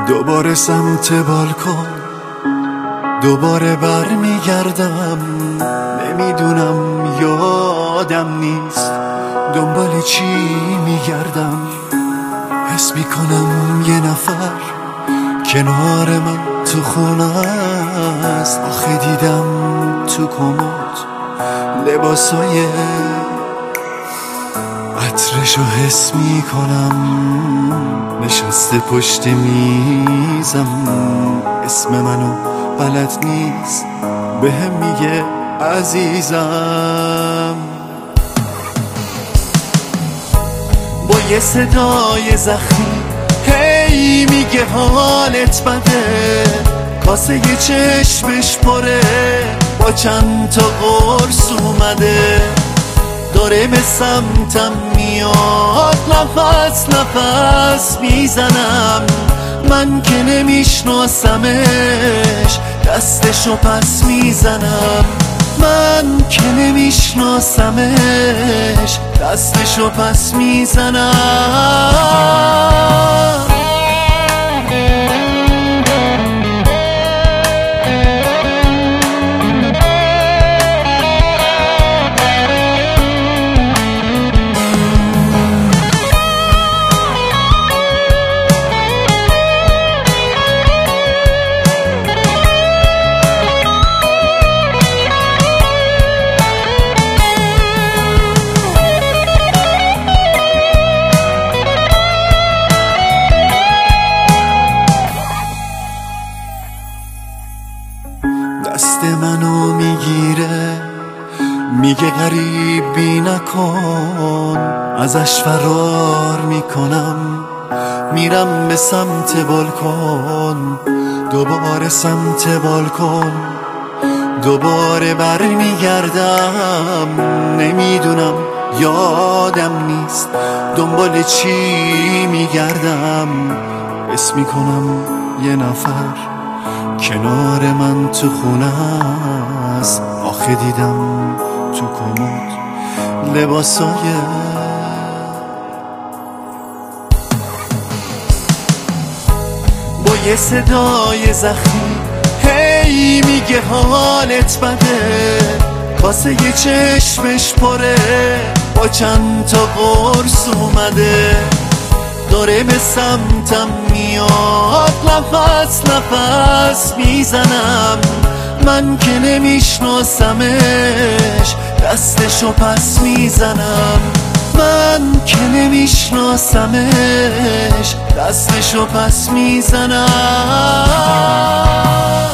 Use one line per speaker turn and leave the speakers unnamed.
دوباره سمت بالکن، دوباره برمیگردم. نمیدونم یادم نیست دنبال چی میگردم. حس میکنم یه نفر کنار من تو خونه است. آخه دیدم تو کمد لباسای عطرشو حس میکنم. نشسته پشت میزم، اسم منو بلد نیست، بهم میگه عزیزم. با یه صدای زخمی هی میگه حالت بده. کاسه یه چشمش پره با چند تا قرص اومده. داره به سمتم میاد، نفس نفس میزنم. من که نمیشناسمش دستشو پس میزنم. من که نمیشناسمش دستشو پس میزنم. دست منو میگیره میگه غریبی نکن. ازش فرار میکنم میرم به سمت بالکن. دوباره سمت بالکن، دوباره برمیگردم. نمیدونم یادم نیست دنبال چی میگردم. حس میکنم یه نفر کنار من تو خونه است. آخه دیدم تو کمد لباسای با یه صدای زخمی هی میگه حالت بده. کاسه یه چشمش پره با چند تا قرص اومده. داره به سمتم میاد، نفس نفس میزنم. من که نمیشناسمش دستشو پس میزنم. من که نمیشناسمش دستشو پس میزنم.